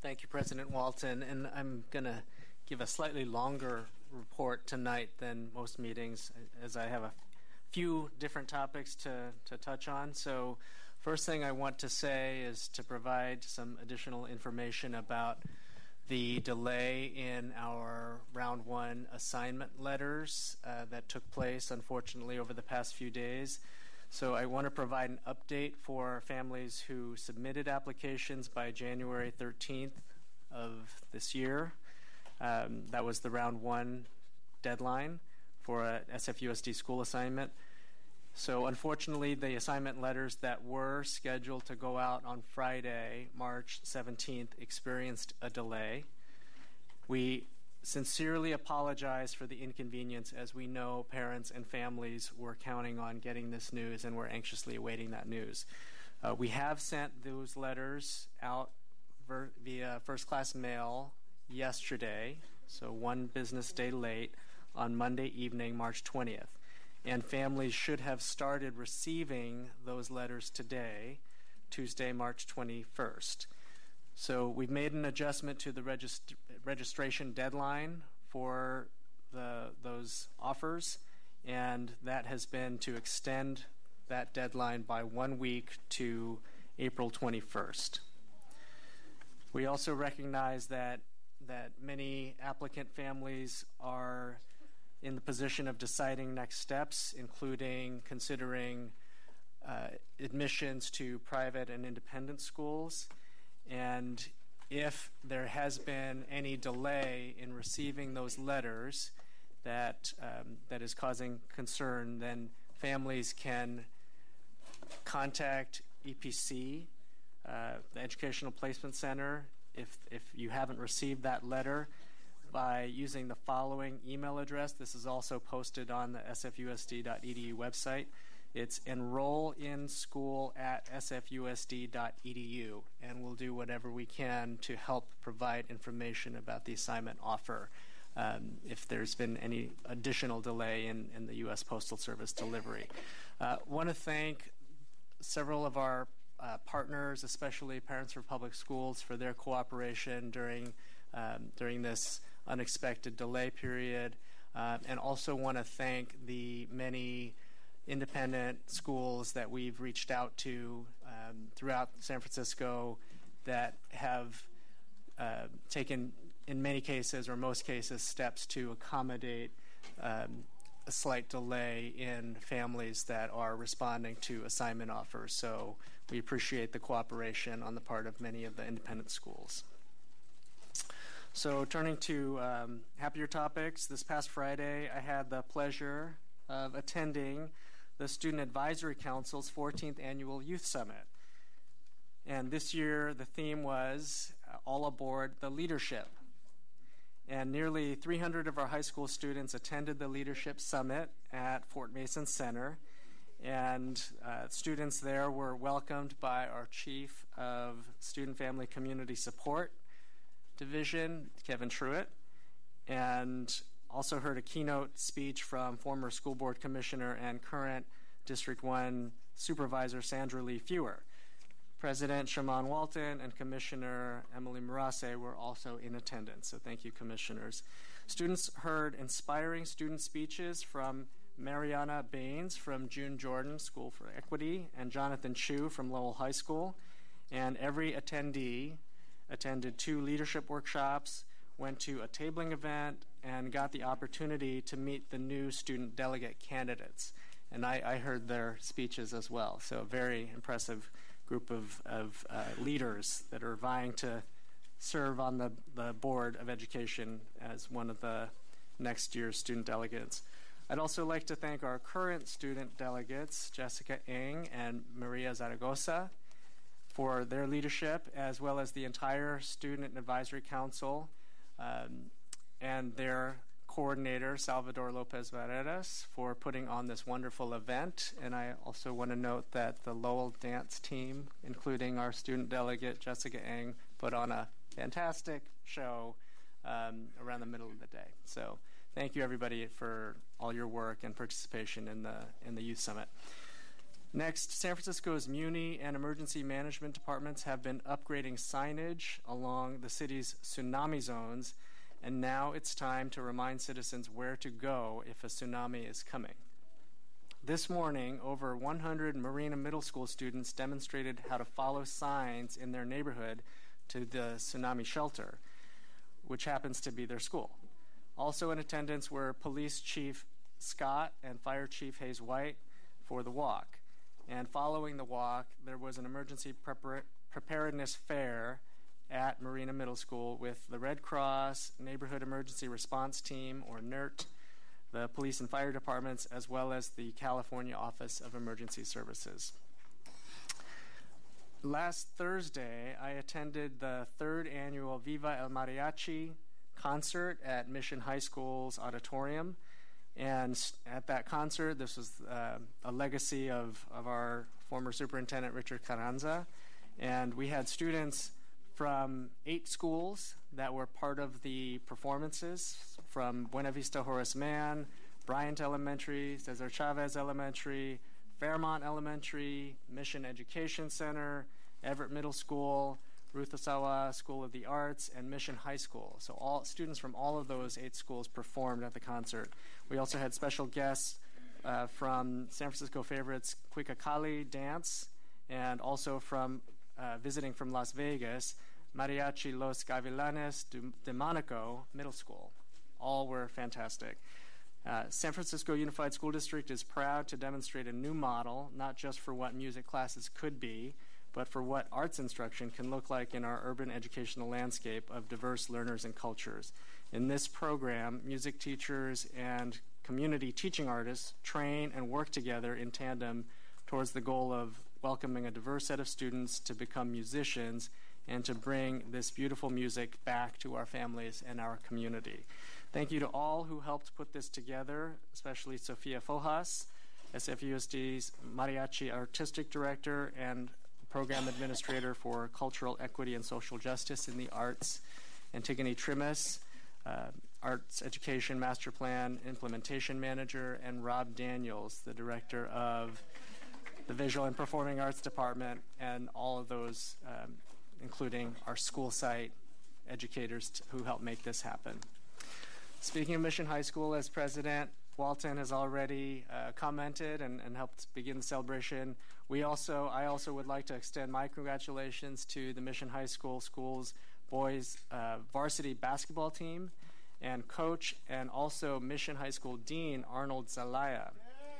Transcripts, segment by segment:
Thank you, President Walton. And I'm going to give a slightly longer report tonight than most meetings, as I have a few different topics to touch on. So first thing I want to say is to provide some additional information about the delay in our round one assignment letters that took place, unfortunately, over the past few days. So I want to provide an update for families who submitted applications by January 13th of this year. That was the round one deadline for a SFUSD school assignment. So unfortunately, the assignment letters that were scheduled to go out on Friday, March 17th, experienced a delay. We sincerely apologize for the inconvenience, as we know parents and families were counting on getting this news and were anxiously awaiting that news. We have sent those letters out via first-class mail yesterday, so one business day late, on Monday evening, March 20th. And families should have started receiving those letters today, Tuesday, March 21st. So we've made an adjustment to the registration deadline for those offers, and that has been to extend that deadline by 1 week to April 21st. We also recognize that many applicant families are in the position of deciding next steps, including considering admissions to private and independent schools. And if there has been any delay in receiving those letters that is causing concern, then families can contact EPC, the Educational Placement Center, if you haven't received that letter, by using the following email address. This is also posted on the sfusd.edu website. It's enrollinschool@sfusd.edu, and we'll do whatever we can to help provide information about the assignment offer if there's been any additional delay in the U.S. Postal Service delivery. Want to thank several of our partners, especially Parents for Public Schools, for their cooperation during this unexpected delay period, and also want to thank the many independent schools that we've reached out to throughout San Francisco that have taken, in many cases or most cases, steps to accommodate a slight delay in families that are responding to assignment offers. So we appreciate the cooperation on the part of many of the independent schools. So turning to happier topics, this past Friday I had the pleasure of attending the Student Advisory Council's 14th Annual Youth Summit. And this year the theme was All Aboard the Leadership. And nearly 300 of our high school students attended the Leadership Summit at Fort Mason Center. And students there were welcomed by our Chief of Student Family Community Support Division, Kevin Truitt, and also heard a keynote speech from former school board commissioner and current District 1 Supervisor Sandra Lee Fewer. President Sherman Walton and Commissioner Emily Murase were also in attendance, so thank you, commissioners. Students heard inspiring student speeches from Mariana Baines from June Jordan School for Equity and Jonathan Chu from Lowell High School, and every attendee attended 2 leadership workshops, went to a tabling event, and got the opportunity to meet the new student delegate candidates. And I heard their speeches as well, so a very impressive group of leaders that are vying to serve on the Board of Education as one of the next year's student delegates. I'd also like to thank our current student delegates, Jessica Ng and Maria Zaragoza, for their leadership, as well as the entire Student Advisory Council and their coordinator, Salvador Lopez Barreras, for putting on this wonderful event. And I also want to note that the Lowell dance team, including our student delegate, Jessica Ng, put on a fantastic show around the middle of the day. So thank you, everybody, for all your work and participation in the Youth Summit. Next, San Francisco's Muni and emergency management departments have been upgrading signage along the city's tsunami zones, and now it's time to remind citizens where to go if a tsunami is coming. This morning, over 100 Marina Middle School students demonstrated how to follow signs in their neighborhood to the tsunami shelter, which happens to be their school. Also in attendance were Police Chief Scott and Fire Chief Hayes White for the walk. And following the walk, there was an emergency preparedness fair at Marina Middle School with the Red Cross, Neighborhood Emergency Response Team, or NERT, the police and fire departments, as well as the California Office of Emergency Services. Last Thursday, I attended the 3rd annual Viva el Mariachi concert at Mission High School's auditorium. And at that concert, this was a legacy of our former superintendent, Richard Carranza. And we had students from 8 schools that were part of the performances, from Buena Vista Horace Mann, Bryant Elementary, Cesar Chavez Elementary, Fairmont Elementary, Mission Education Center, Everett Middle School, Ruth Osawa School of the Arts, and Mission High School. So all students from all of those 8 schools performed at the concert. We also had special guests from San Francisco favorites Cuicacali Dance, and also from visiting from Las Vegas, Mariachi Los Gavilanes de Monaco Middle School. All were fantastic. San Francisco Unified School District is proud to demonstrate a new model, not just for what music classes could be, but for what arts instruction can look like in our urban educational landscape of diverse learners and cultures. In this program, music teachers and community teaching artists train and work together in tandem towards the goal of welcoming a diverse set of students to become musicians and to bring this beautiful music back to our families and our community. Thank you to all who helped put this together, especially Sofia Fojas, SFUSD's Mariachi Artistic Director and Program Administrator for Cultural Equity and Social Justice in the Arts, Antigone Trimis, Arts Education Master Plan Implementation Manager, and Rob Daniels, the Director of the Visual and Performing Arts Department, and all of those, including our school site educators who helped make this happen. Speaking of Mission High School, as President Walton has already commented and helped begin the celebration, I also would like to extend my congratulations to the Mission High School schools boys varsity basketball team and coach, and also Mission High School Dean Arnold Zelaya.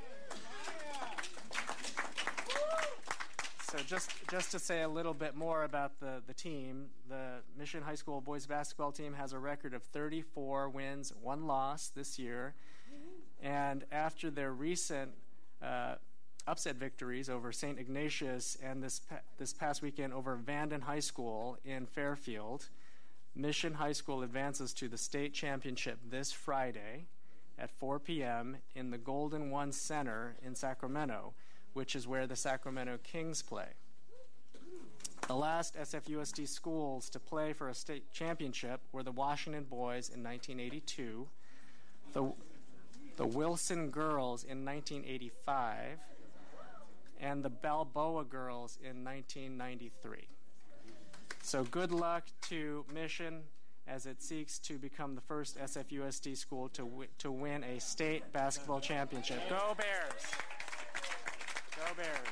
So just to say a little bit more about the team, the Mission High School boys basketball team has a record of 34 wins, 1 loss this year. And after their recent upset victories over St. Ignatius and this past weekend over Vanden High School in Fairfield, Mission High School advances to the state championship this Friday at 4 p.m. in the Golden One Center in Sacramento, which is where the Sacramento Kings play. The last SFUSD schools to play for a state championship were the Washington Boys in 1982, the Wilson Girls in 1985, and the Balboa Girls in 1993. So good luck to Mission as it seeks to become the first SFUSD school to win a state basketball championship. Go Bears! Go Bears!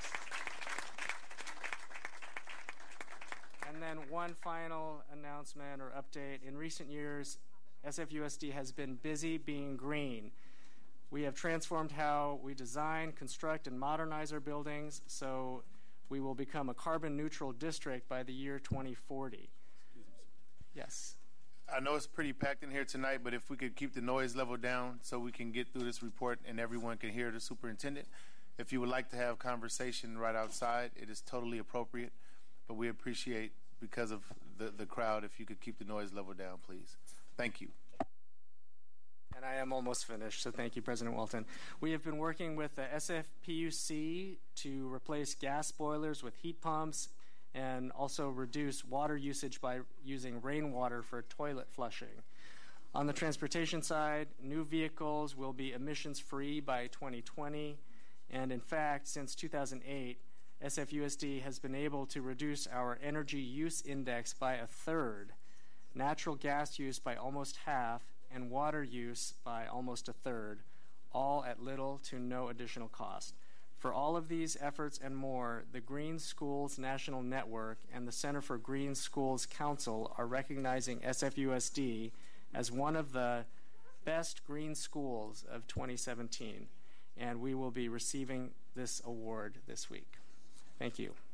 And then one final announcement or update. In recent years, SFUSD has been busy being green. We have transformed how we design, construct, and modernize our buildings, so we will become a carbon-neutral district by the year 2040. Yes? I know it's pretty packed in here tonight, but if we could keep the noise level down so we can get through this report and everyone can hear the superintendent. If you would like to have conversation right outside, it is totally appropriate, but we appreciate, because of the crowd, if you could keep the noise level down, please. Thank you. And I am almost finished, so thank you, President Walton. We have been working with the SFPUC to replace gas boilers with heat pumps and also reduce water usage by using rainwater for toilet flushing. On the transportation side, new vehicles will be emissions-free by 2020, And in fact, since 2008, SFUSD has been able to reduce our energy use index by a third, natural gas use by almost half, and water use by almost a third, all at little to no additional cost. For all of these efforts and more, the Green Schools National Network and the Center for Green Schools Council are recognizing SFUSD as one of the best green schools of 2017, and we will be receiving this award this week. Thank you.